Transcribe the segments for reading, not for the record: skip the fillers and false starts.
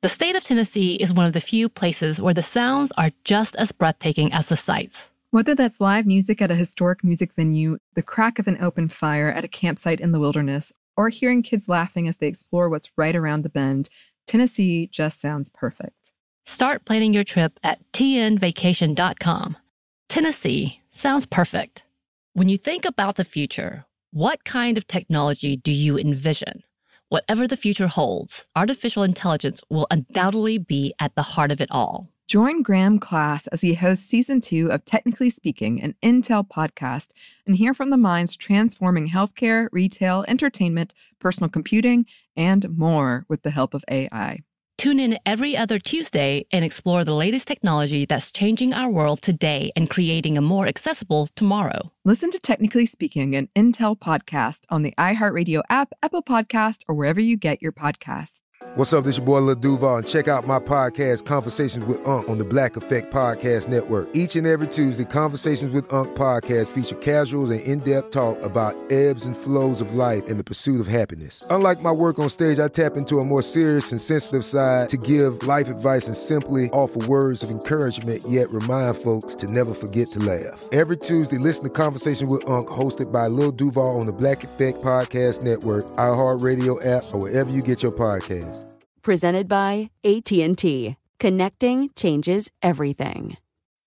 The state of Tennessee is one of the few places where the sounds are just as breathtaking as the sights. Whether that's live music at a historic music venue, the crack of an open fire at a campsite in the wilderness, or hearing kids laughing as they explore what's right around the bend, Tennessee just sounds perfect. Start planning your trip at tnvacation.com. Tennessee sounds perfect. When you think about the future, what kind of technology do you envision? Whatever the future holds, artificial intelligence will undoubtedly be at the heart of it all. Join Graham Class as he hosts Season 2 of Technically Speaking, an Intel podcast, and hear from the minds transforming healthcare, retail, entertainment, personal computing, and more with the help of AI. Tune in every other Tuesday and explore the latest technology that's changing our world today and creating a more accessible tomorrow. Listen to Technically Speaking, an Intel podcast on the iHeartRadio app, Apple Podcast, or wherever you get your podcasts. What's up, this your boy Lil Duval, and check out my podcast, Conversations with Unc, on the Black Effect Podcast Network. Each and every Tuesday, Conversations with Unc podcast feature casual and in-depth talk about ebbs and flows of life and the pursuit of happiness. Unlike my work on stage, I tap into a more serious and sensitive side to give life advice and simply offer words of encouragement, yet remind folks to never forget to laugh. Every Tuesday, listen to Conversation with Unc, hosted by Lil Duval on the Black Effect Podcast Network, iHeartRadio app, or wherever you get your podcasts. Presented by AT&T. Connecting changes everything.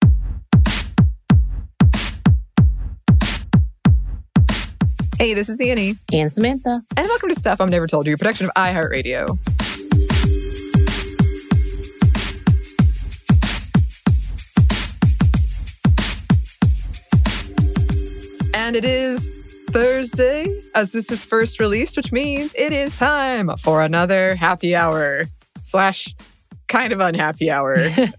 Hey, this is Annie. And Samantha. And welcome to Stuff I've Never Told You, a production of iHeartRadio. And it is Thursday, as this is first released, which means it is time for another happy hour / kind of unhappy hour.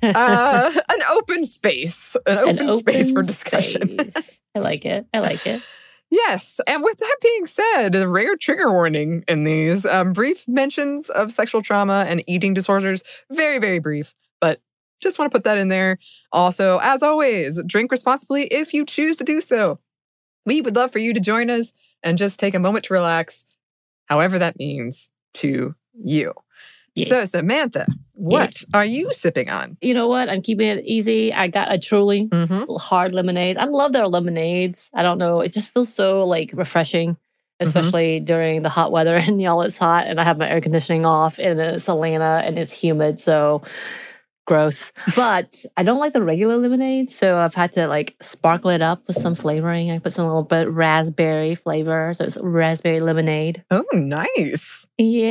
An open space. An open space for discussion. Space. I like it. Yes. And with that being said, a rare trigger warning in these. Brief mentions of sexual trauma and eating disorders. Very, very brief. But just want to put that in there. Also, as always, drink responsibly if you choose to do so. We would love for you to join us and just take a moment to relax, however that means to you. Yes. So, Samantha, what are you sipping on? You know what? I'm keeping it easy. I got a Truly hard lemonade. I love their lemonades. I don't know. It just feels so refreshing, especially during the hot weather. And y'all, it's hot and I have my air conditioning off and it's Atlanta and it's humid. So gross. But I don't like the regular lemonade, so I've had to sparkle it up with some flavoring. I put some little bit raspberry flavor, so it's raspberry lemonade. Oh, nice.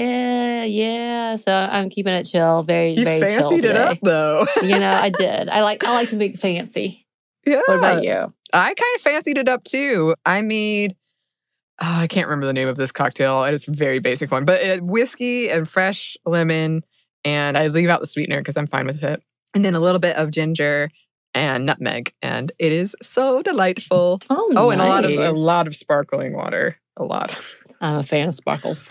Yeah. So I'm keeping it chill, very chill today. You fancied it up, though. I did. I like to be fancy. Yeah. What about you? I kind of fancied it up, too. I made... I can't remember the name of this cocktail, and it's a very basic one, but whiskey and fresh lemon. And I leave out the sweetener because I'm fine with it. And then a little bit of ginger and nutmeg. And it is so delightful. Oh, nice. And a lot of sparkling water. A lot. I'm a fan of sparkles.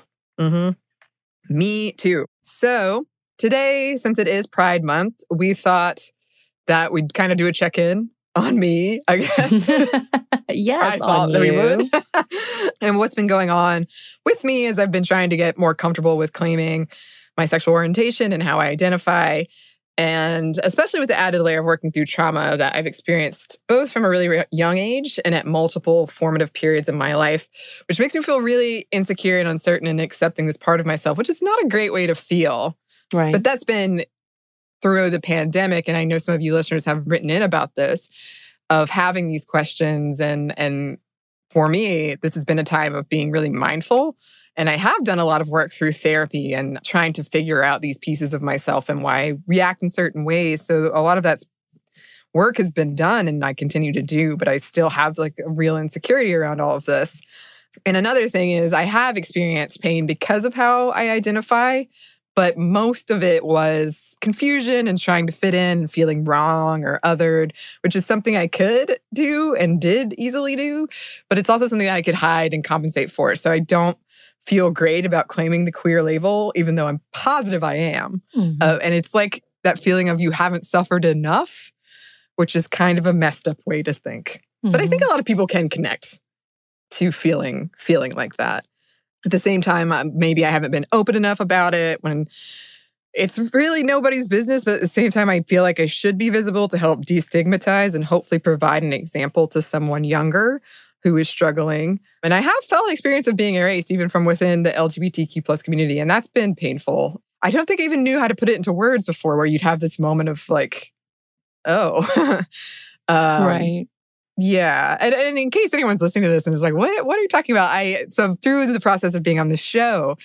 Me too. So today, since it is Pride Month, we thought that we'd kind of do a check-in on me, I guess. Yes, I thought that we would. And what's been going on with me as I've been trying to get more comfortable with claiming my sexual orientation and how I identify, and especially with the added layer of working through trauma that I've experienced both from a really young age and at multiple formative periods of my life, which makes me feel really insecure and uncertain in accepting this part of myself, which is not a great way to feel. Right. But that's been through the pandemic, and I know some of you listeners have written in about this, of having these questions. And for me, this has been a time of being really mindful. And I have done a lot of work through therapy and trying to figure out these pieces of myself and why I react in certain ways. So a lot of that work has been done and I continue to do, but I still have a real insecurity around all of this. And another thing is I have experienced pain because of how I identify, but most of it was confusion and trying to fit in and feeling wrong or othered, which is something I could do and did easily do, but it's also something that I could hide and compensate for. So I don't feel great about claiming the queer label, even though I'm positive I am. And it's that feeling of you haven't suffered enough, which is kind of a messed up way to think. But I think a lot of people can connect to feeling like that. At the same time, maybe I haven't been open enough about it when it's really nobody's business, but at the same time, I feel like I should be visible to help destigmatize and hopefully provide an example to someone younger who is struggling. And I have felt experience of being erased even from within the LGBTQ plus community, and that's been painful. I don't think I even knew how to put it into words before, where you'd have this moment of like, oh. Right. Yeah. And in case anyone's listening to this and is like, what are you talking about? So through the process of being on this show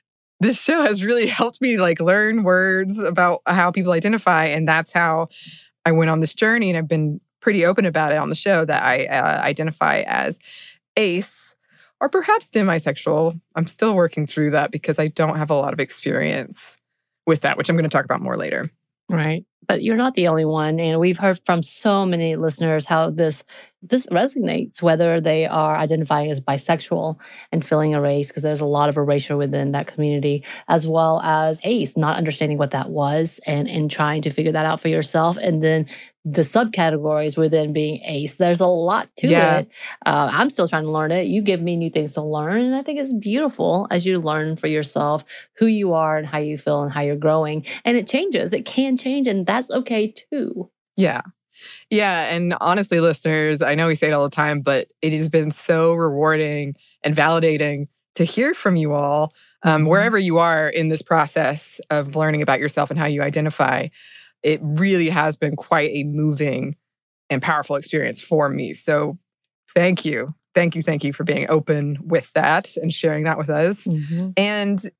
has really helped me like learn words about how people identify. And that's how I went on this journey. And I've been pretty open about it on the show that I identify as ace or perhaps demisexual. I'm still working through that because I don't have a lot of experience with that, which I'm going to talk about more later. Right. But you're not the only one. And we've heard from so many listeners how this resonates, whether they are identifying as bisexual and feeling erased, because there's a lot of erasure within that community, as well as ace, not understanding what that was and trying to figure that out for yourself. And then the subcategories within being ace, there's a lot to it. I'm still trying to learn it. You give me new things to learn. And I think it's beautiful as you learn for yourself who you are and how you feel and how you're growing. And it changes. It can change. And that's okay too. Yeah. Yeah. And honestly, listeners, I know we say it all the time, but it has been so rewarding and validating to hear from you all, wherever you are in this process of learning about yourself and how you identify. It really has been quite a moving and powerful experience for me. So thank you. Thank you for being open with that and sharing that with us. Mm-hmm. And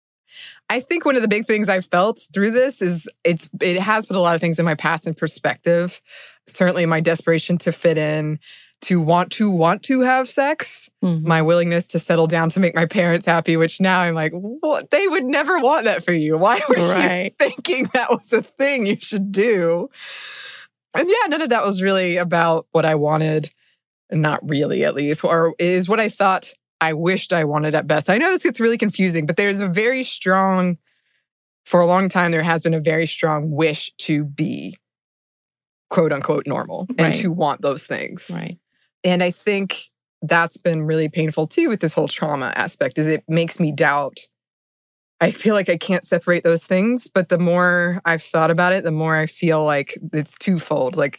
I think one of the big things I've felt through this is it has put a lot of things in my past in perspective. Certainly my desperation to fit in, to want to have sex, my willingness to settle down to make my parents happy, which now I'm like, what? They would never want that for you. Why were you thinking that was a thing you should do? And yeah, none of that was really about what I wanted, not really at least, or is what I thought I wished I wanted at best. I know this gets really confusing, but there's a very strong, for a long time, there has been a very strong wish to be quote unquote normal and to want those things. Right. And I think that's been really painful too with this whole trauma aspect, is it makes me doubt. I feel like I can't separate those things, but the more I've thought about it, the more I feel like it's twofold. Like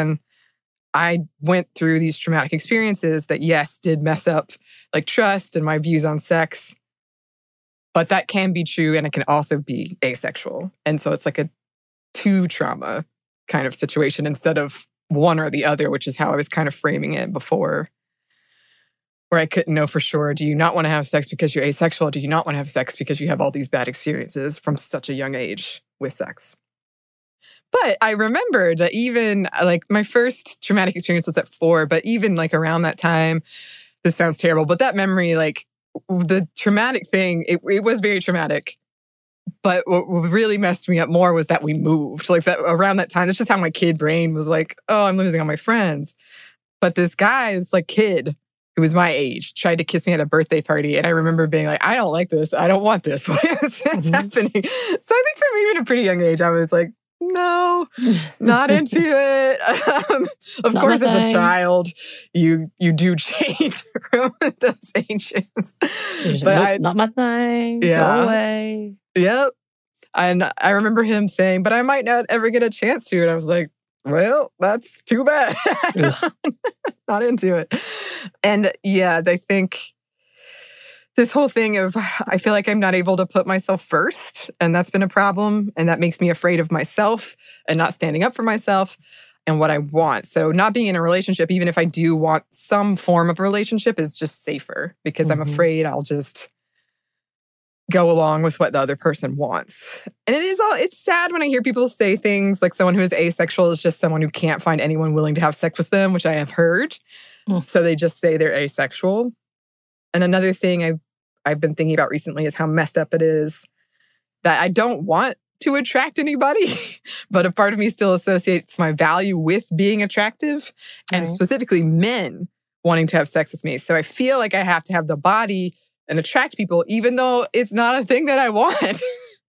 I went through these traumatic experiences that, yes, did mess up like trust and my views on sex. But that can be true and it can also be asexual. And so it's like a two trauma kind of situation instead of one or the other, which is how I was kind of framing it before, where I couldn't know for sure. Do you not want to have sex because you're asexual? Do you not want to have sex because you have all these bad experiences from such a young age with sex? But I remembered that even like my first traumatic experience was at 4, but even like around that time, this sounds terrible, but that memory, like the traumatic thing, it was very traumatic. But what really messed me up more was that we moved. Like that around that time, that's just how my kid brain was like, oh, I'm losing all my friends. But this guy, this like kid who was my age, tried to kiss me at a birthday party. And I remember being like, I don't like this. I don't want this. What is happening? So I think from even a pretty young age, I was like, no, not into it. Of course, as a child, you do change from those ages. But not my thing. Yeah. Go away. Yep. And I remember him saying, but I might not ever get a chance to. And I was like, well, that's too bad. Not into it. And yeah, I think this whole thing of, I feel like I'm not able to put myself first, and that's been a problem. And that makes me afraid of myself and not standing up for myself and what I want. So not being in a relationship, even if I do want some form of relationship, is just safer because I'm afraid I'll just go along with what the other person wants. And it's sad when I hear people say things like someone who is asexual is just someone who can't find anyone willing to have sex with them, which I have heard. So they just say they're asexual. And another thing I've been thinking about recently is how messed up it is that I don't want to attract anybody, but a part of me still associates my value with being attractive and specifically men wanting to have sex with me. So I feel like I have to have the body and attract people, even though it's not a thing that I want.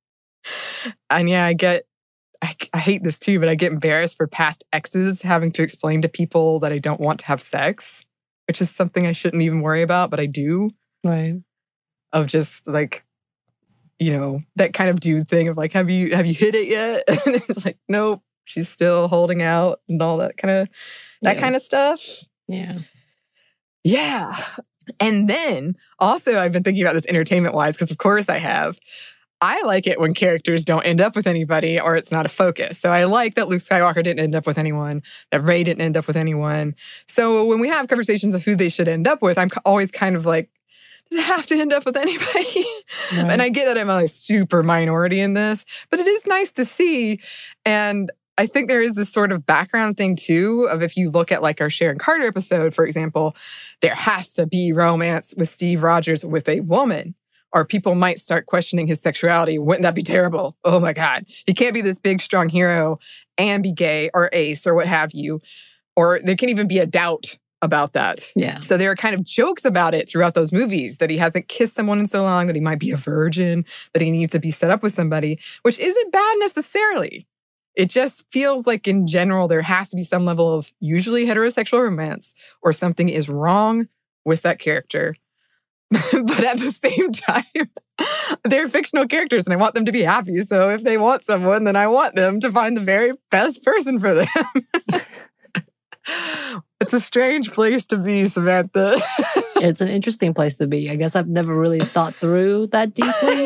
And yeah, I hate this too, but I get embarrassed for past exes having to explain to people that I don't want to have sex, which is something I shouldn't even worry about, but I do. Right. Of just like, that kind of dude thing of like, have you hit it yet? And it's like, nope, she's still holding out and all that kind of stuff. Yeah. Yeah. And then also I've been thinking about this entertainment-wise, because of course I have. I like it when characters don't end up with anybody or it's not a focus. So I like that Luke Skywalker didn't end up with anyone, that Rey didn't end up with anyone. So when we have conversations of who they should end up with, I'm always kind of like, do they have to end up with anybody? Right. And I get that I'm a super minority in this, but it is nice to see. And I think there is this sort of background thing too, of if you look at like our Sharon Carter episode, for example, there has to be romance with Steve Rogers with a woman. Or people might start questioning his sexuality. Wouldn't that be terrible? Oh my God. He can't be this big, strong hero and be gay or ace or what have you. Or there can even be a doubt about that. Yeah. So there are kind of jokes about it throughout those movies, that he hasn't kissed someone in so long, that he might be a virgin, that he needs to be set up with somebody, which isn't bad necessarily. It just feels like in general, there has to be some level of usually heterosexual romance or something is wrong with that character. But at the same time, they're fictional characters and I want them to be happy. So if they want someone, then I want them to find the very best person for them. It's a strange place to be, Samantha. It's an interesting place to be. I guess I've never really thought through that deeply.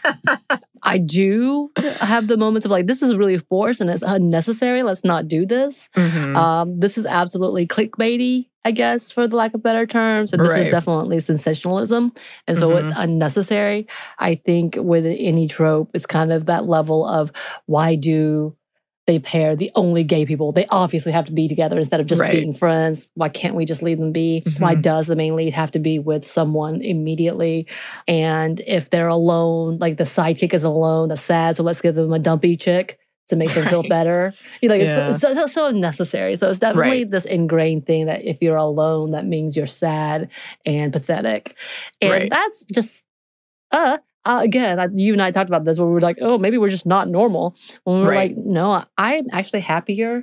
I do have the moments of like, this is really forced and it's unnecessary. Let's not do this. Mm-hmm. This is absolutely clickbaity, I guess, for the lack of better terms. And this is definitely sensationalism. And so it's unnecessary. I think with any trope, it's kind of that level of why do they pair the only gay people? They obviously have to be together instead of just being friends. Why can't we just leave them be? Mm-hmm. Why does the main lead have to be with someone immediately? And if they're alone, like the sidekick is alone, that's sad. So let's give them a dumpy chick to make them feel better. It's so unnecessary. So it's definitely this ingrained thing that if you're alone, that means you're sad and pathetic. And that's just, again, you and I talked about this where we were like, oh, maybe we're just not normal. When we were like, no, I'm actually happier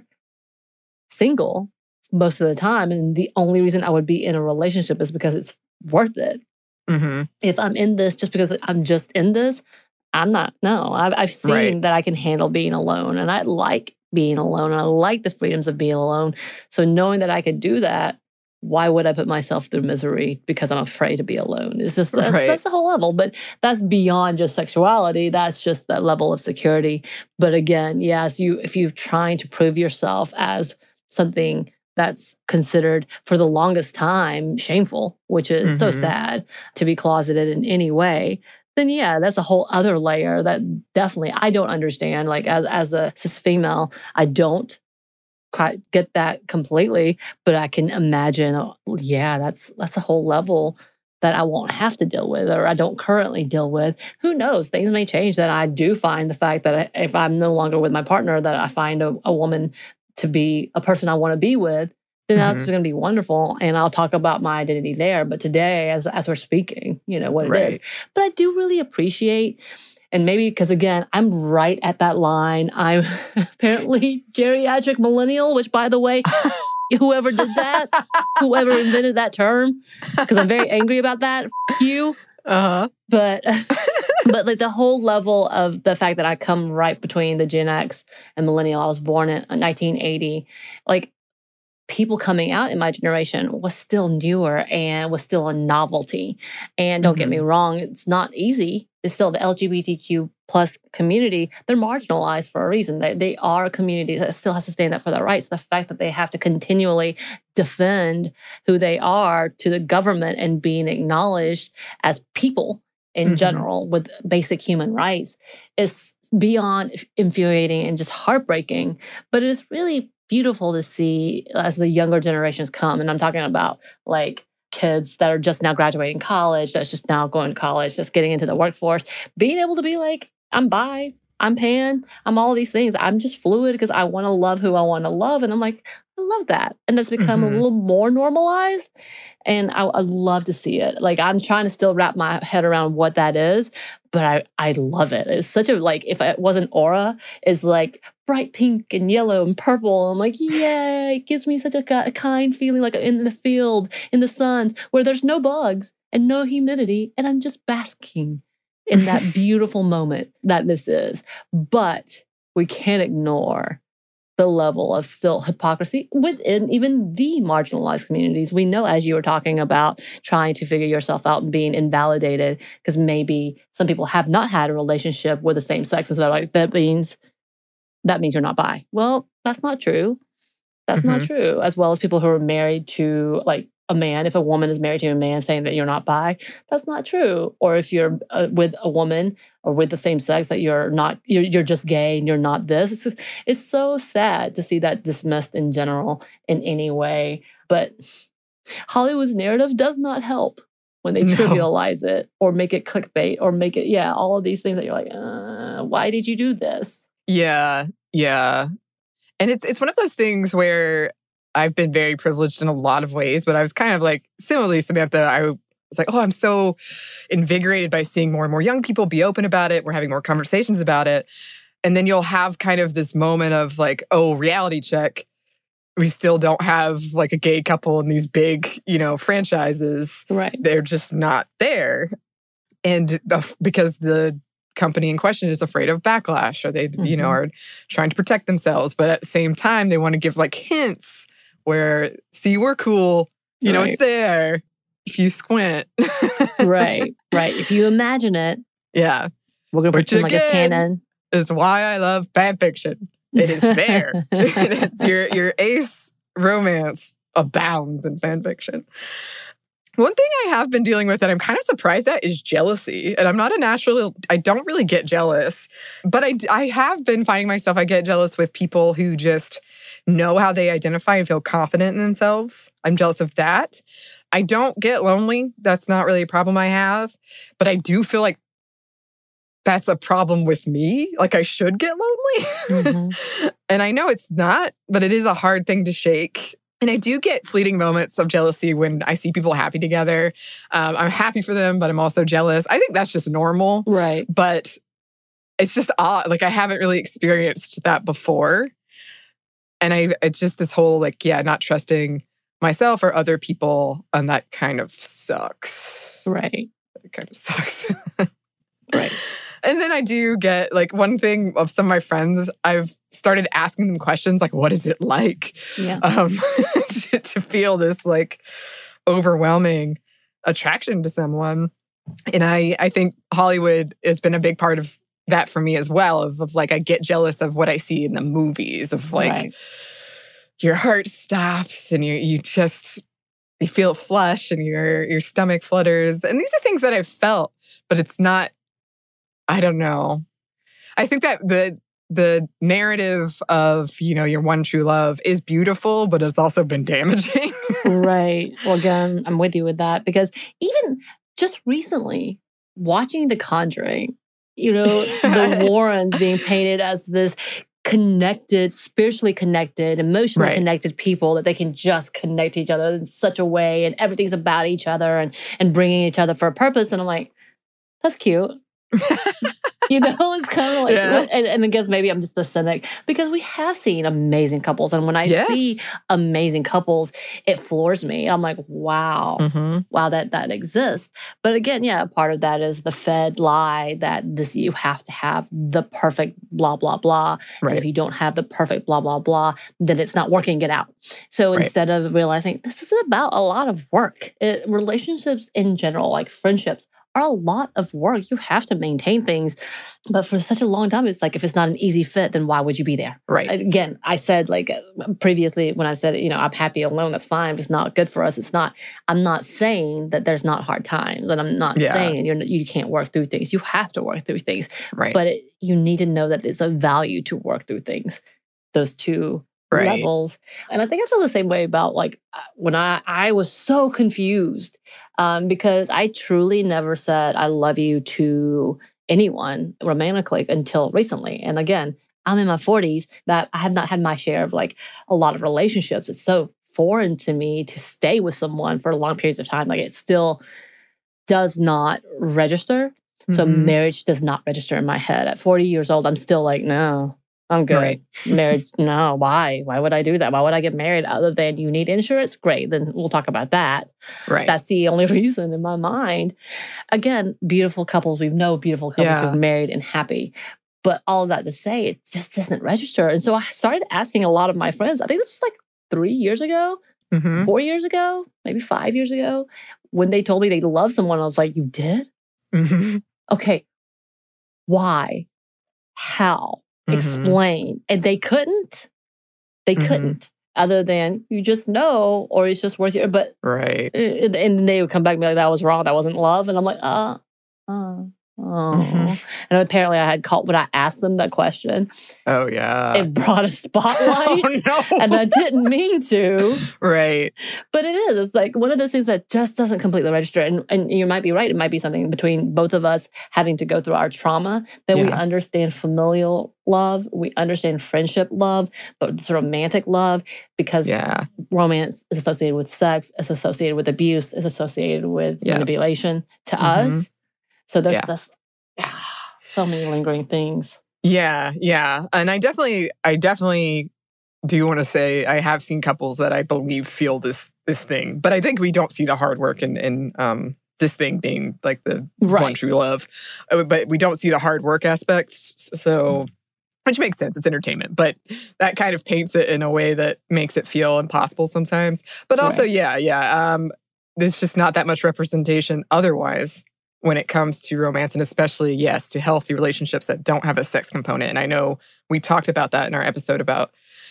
single most of the time. And the only reason I would be in a relationship is because it's worth it. Mm-hmm. If I'm in this just because I'm just in this, I'm not. No, I've seen that I can handle being alone. And I like being alone. And I like the freedoms of being alone. So knowing that I could do that, why would I put myself through misery because I'm afraid to be alone? It's just that's the whole level. But that's beyond just sexuality. That's just that level of security. But again, yes, if you're trying to prove yourself as something that's considered for the longest time shameful, which is so sad to be closeted in any way, then yeah, that's a whole other layer that definitely I don't understand. Like as a cis female, I don't quite get that completely, but I can imagine, that's a whole level that I won't have to deal with or I don't currently deal with. Who knows? Things may change that I do find the fact that if I'm no longer with my partner, that I find a woman to be a person I want to be with, then that's going to be wonderful. And I'll talk about my identity there. But today, as we're speaking, what it is. But I do really appreciate. And maybe because, again, I'm right at that line. I'm apparently geriatric millennial, which, by the way, whoever did that, whoever invented that term, because I'm very angry about that, you. But like the whole level of the fact that I come right between the Gen X and millennial, I was born in 1980, like people coming out in my generation was still newer and was still a novelty. And don't get me wrong, it's not easy. It's still the LGBTQ plus community. They're marginalized for a reason. They are a community that still has to stand up for their rights. The fact that they have to continually defend who they are to the government and being acknowledged as people in general with basic human rights is beyond infuriating and just heartbreaking. But it is really beautiful to see as the younger generations come. And I'm talking about like kids that are just now graduating college, that's just now going to college, just getting into the workforce, being able to be like, I'm bi, I'm pan, I'm all of these things. I'm just fluid because I want to love who I want to love. And I'm like, I love that. And that's become a little more normalized. And I love to see it. Like I'm trying to still wrap my head around what that is, but I love it. It's such a, like, if it wasn't aura, it's like bright pink and yellow and purple. I'm like, yeah, it gives me such a kind feeling like in the field, in the sun, where there's no bugs and no humidity. And I'm just basking in that beautiful moment that this is. But we can't ignore the level of still hypocrisy within even the marginalized communities. We know, as you were talking about, trying to figure yourself out and being invalidated because maybe some people have not had a relationship with the same sex. And so like, that means you're not bi. Well, that's not true. That's not true. As well as people who are married to like a man. If a woman is married to a man saying that you're not bi, that's not true. Or if you're with a woman or with the same sex that you're just gay and you're not this. It's so sad to see that dismissed in general in any way. But Hollywood's narrative does not help when they trivialize it or make it clickbait or make it, all of these things that you're like, why did you do this? Yeah. And it's one of those things where I've been very privileged in a lot of ways, but I was kind of like, similarly, Samantha, I was like, I'm so invigorated by seeing more and more young people be open about it. We're having more conversations about it. And then you'll have kind of this moment of like, reality check. We still don't have like a gay couple in these big, franchises. Right. They're just not there. And because the company in question is afraid of backlash or they, are trying to protect themselves. But at the same time, they want to give like hints where, see, we're cool. It's there if you squint. Right. If you imagine it. Yeah. We're going to pretend like it's canon. Is why I love fan fiction. It is there. It's your ace romance abounds in fan fiction. One thing I have been dealing with that I'm kind of surprised at is jealousy. And I'm not I don't really get jealous. But I have been finding myself, I get jealous with people who just know how they identify and feel confident in themselves. I'm jealous of that. I don't get lonely. That's not really a problem I have. But I do feel like that's a problem with me. Like I should get lonely. And I know it's not, but it is a hard thing to shake. And I do get fleeting moments of jealousy when I see people happy together. I'm happy for them, but I'm also jealous. I think that's just normal. Right. But it's just odd. Like I haven't really experienced that before. And it's just this whole like, not trusting myself or other people. And that kind of sucks. Right. It kind of sucks. Right. And then I do get like one thing of some of my friends, I've started asking them questions like, what is it like to feel this like overwhelming attraction to someone? And I think Hollywood has been a big part of that for me as well, of like, I get jealous of what I see in the movies of like, your heart stops and you feel flush and your stomach flutters. And these are things that I've felt, but it's not, I don't know. I think that the narrative of, your one true love is beautiful, but it's also been damaging. Right. Well, again, I'm with you with that because even just recently watching The Conjuring, the Warrens being painted as this connected, spiritually connected, emotionally connected people that they can just connect to each other in such a way and everything's about each other and bringing each other for a purpose. And I'm like, that's cute. It's kind of like, and I guess maybe I'm just a cynic because we have seen amazing couples. And when I see amazing couples, it floors me. I'm like, wow, that exists. But again, part of that is the fed lie that you have to have the perfect blah, blah, blah. Right. And if you don't have the perfect blah, blah, blah, then it's not working, get out. So instead of realizing this is about a lot of work, relationships in general, like friendships, are a lot of work. You have to maintain things. But for such a long time, it's like, if it's not an easy fit, then why would you be there? Right. Again, I said like previously when I said, I'm happy alone, that's fine. If it's not good for us, it's not. I'm not saying that there's not hard times. And I'm not saying you can't work through things. You have to work through things. Right. But you need to know that it's a value to work through things. Those two levels. And I think I feel the same way about like when I was so confused because I truly never said I love you to anyone romantically until recently. And again, I'm in my 40s that I have not had my share of like a lot of relationships. It's so foreign to me to stay with someone for long periods of time. Like it still does not register. So marriage does not register in my head. At 40 years old, I'm still like, no. I'm good. Right. Marriage, no. Why? Why would I do that? Why would I get married other than you need insurance? Great. Then we'll talk about that. Right. That's the only reason in my mind. Again, beautiful couples. We know beautiful couples who've married and happy. But all of that to say, it just doesn't register. And so I started asking a lot of my friends, I think this was like 3 years ago, 4 years ago, maybe 5 years ago, when they told me they love someone. I was like, you did? Okay. Why? How? Explain. And they couldn't. They couldn't. Other than you just know, or it's just worth it. But right. And they would come back and be like, that was wrong. That wasn't love. And I'm like, And apparently I had called when I asked them that question. Oh, yeah. It brought a spotlight. Oh, no. And I didn't mean to. Right. But it is. It's like one of those things that just doesn't completely register. And you might be right. It might be something between both of us having to go through our trauma that we understand familial love. We understand friendship love, but it's romantic love because romance is associated with sex, it's associated with abuse, it's associated with manipulation to us. So there's this, so many lingering things. Yeah. And I definitely do want to say I have seen couples that I believe feel this thing, but I think we don't see the hard work in this thing being like the one true love. But we don't see the hard work aspects. So, which makes sense. It's entertainment, but that kind of paints it in a way that makes it feel impossible sometimes. But also, there's just not that much representation otherwise when it comes to romance, and especially, to healthy relationships that don't have a sex component. And I know we talked about that in our episode about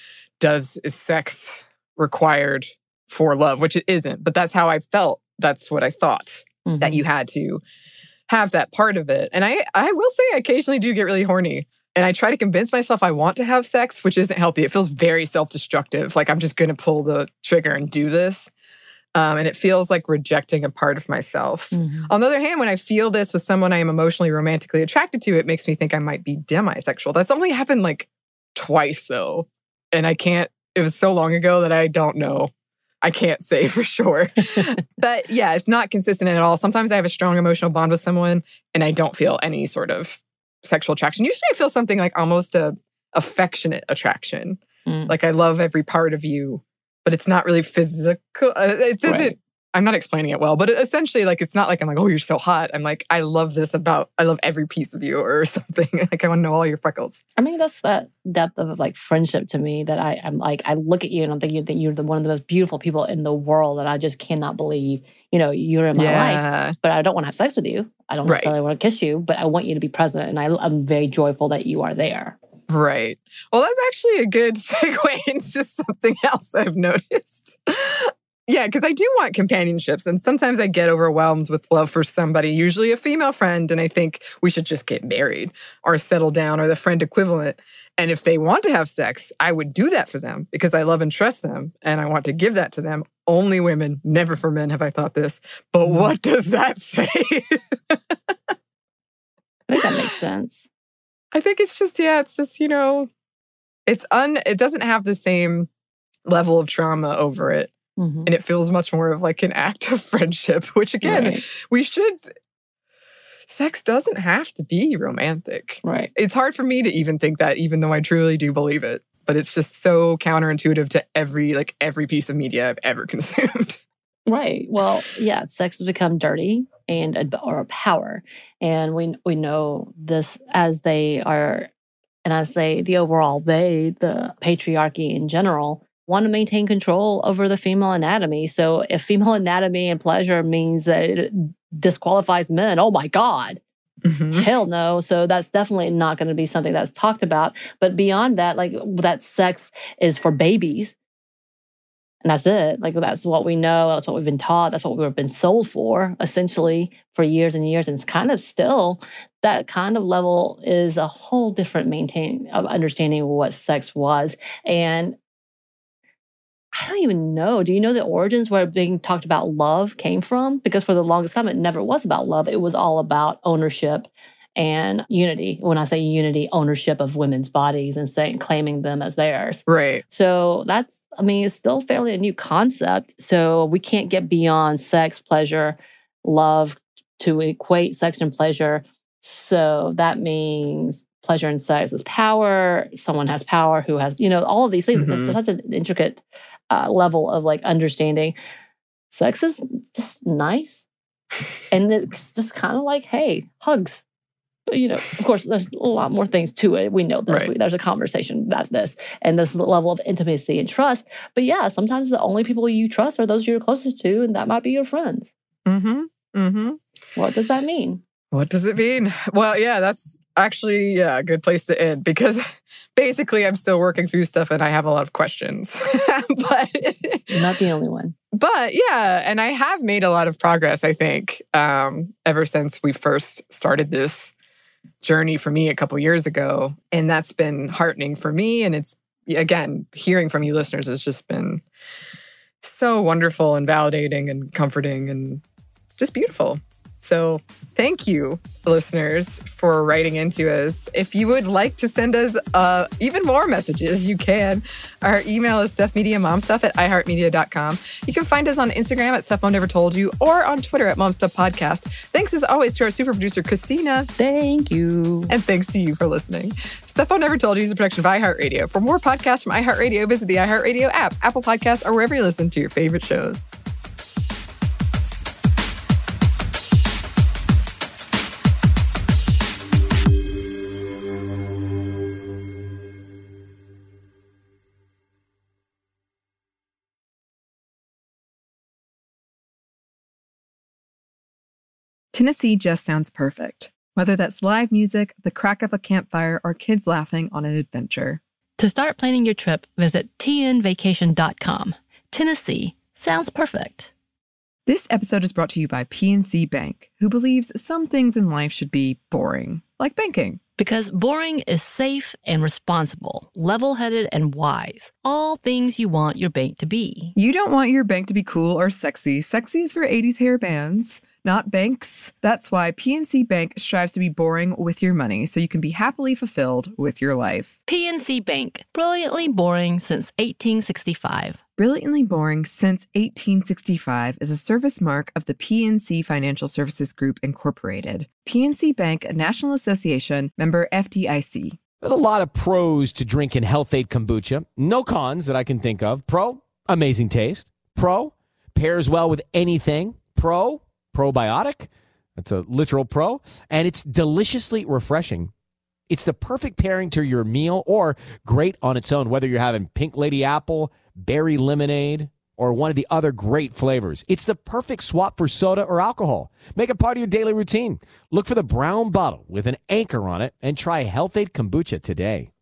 is sex required for love, which it isn't. But that's how I felt. That's what I thought, that you had to have that part of it. And I will say I occasionally do get really horny. And I try to convince myself I want to have sex, which isn't healthy. It feels very self-destructive. Like I'm just going to pull the trigger and do this. And it feels like rejecting a part of myself. On the other hand, when I feel this with someone I am emotionally, romantically attracted to, it makes me think I might be demisexual. That's only happened like twice, though. And it was so long ago that I don't know. I can't say for sure. But it's not consistent at all. Sometimes I have a strong emotional bond with someone and I don't feel any sort of sexual attraction. Usually I feel something like almost a affectionate attraction. Like I love every part of you. But it's not really physical. It doesn't, I'm not explaining it well, but essentially, like, it's not like I'm like, oh, you're so hot. I'm like, I love every piece of you or something. Like, I want to know all your freckles. I mean, that's that depth of like friendship to me that I'm like, I look at you and I'm thinking that you're one of the most beautiful people in the world. And I just cannot believe, you're in my life. But I don't want to have sex with you. I don't necessarily want to kiss you, but I want you to be present. And I'm very joyful that you are there. Right. Well, that's actually a good segue into something else I've noticed. Because I do want companionships. And sometimes I get overwhelmed with love for somebody, usually a female friend. And I think we should just get married or settle down or the friend equivalent. And if they want to have sex, I would do that for them because I love and trust them. And I want to give that to them. Only women, never for men have I thought this. But what does that say? I think that makes sense. I think it's just, it doesn't have the same level of trauma over it. And it feels much more of like an act of friendship, which again, sex doesn't have to be romantic. Right. It's hard for me to even think that, even though I truly do believe it. But it's just so counterintuitive to every piece of media I've ever consumed. Right. Well, sex has become dirty or a power. And we know this as they are, and I say the overall the patriarchy in general, want to maintain control over the female anatomy. So if female anatomy and pleasure means that it disqualifies men, oh my God. Hell no. So that's definitely not going to be something that's talked about. But beyond that, like that sex is for babies. And that's it. Like, that's what we know. That's what we've been taught. That's what we've been sold for, essentially, for years and years. And it's kind of still, that kind of level is a whole different understanding of what sex was. And I don't even know. Do you know the origins where being talked about love came from? Because for the longest time, it never was about love. It was all about ownership and unity. When I say unity, ownership of women's bodies and claiming them as theirs. Right. So it's still fairly a new concept. So we can't get beyond sex, pleasure, love to equate sex and pleasure. So that means pleasure in sex is power. Someone has power who has, all of these things. It's such an intricate level of like understanding. Sex is just nice. And it's just kind of like, hey, hugs. Of course, there's a lot more things to it. We know this. Right. There's a conversation about this and this level of intimacy and trust. But yeah, sometimes the only people you trust are those you're closest to, and that might be your friends. What does that mean? What does it mean? Well, yeah, that's actually a good place to end because basically I'm still working through stuff and I have a lot of questions. But You're not the only one. But yeah, and I have made a lot of progress, I think, ever since we first started this journey for me a couple years ago. And that's been heartening for me. And it's, again, hearing from you listeners has just been so wonderful and validating and comforting and just beautiful. So thank you, listeners, for writing into us. If you would like to send us even more messages, you can. Our email is stuffmediamomstuff@iheartmedia.com. You can find us on Instagram at Stuff Mom Never Told You or on Twitter at MomStuffPodcast. Thanks as always to our super producer, Christina. Thank you. And thanks to you for listening. Stuff Mom Never Told You is a production of iHeartRadio. For more podcasts from iHeartRadio, visit the iHeartRadio app, Apple Podcasts, or wherever you listen to your favorite shows. Tennessee just sounds perfect. Whether that's live music, the crack of a campfire, or kids laughing on an adventure. To start planning your trip, visit tnvacation.com. Tennessee sounds perfect. This episode is brought to you by PNC Bank, who believes some things in life should be boring, like banking. Because boring is safe and responsible, level-headed and wise. All things you want your bank to be. You don't want your bank to be cool or sexy. Sexy is for 80s hair bands, not banks. That's why PNC Bank strives to be boring with your money so you can be happily fulfilled with your life. PNC Bank, brilliantly boring since 1865. Brilliantly Boring Since 1865 is a service mark of the PNC Financial Services Group, Incorporated. PNC Bank, a National Association, member FDIC. There's a lot of pros to drinking Health-Ade kombucha. No cons that I can think of. Pro, amazing taste. Pro, pairs well with anything. Pro, probiotic. That's a literal pro. And it's deliciously refreshing. It's the perfect pairing to your meal or great on its own, whether you're having Pink Lady Apple, berry lemonade, or one of the other great flavors. It's the perfect swap for soda or alcohol. Make it part of your daily routine. Look for the brown bottle with an anchor on it and try Health-Ade kombucha today.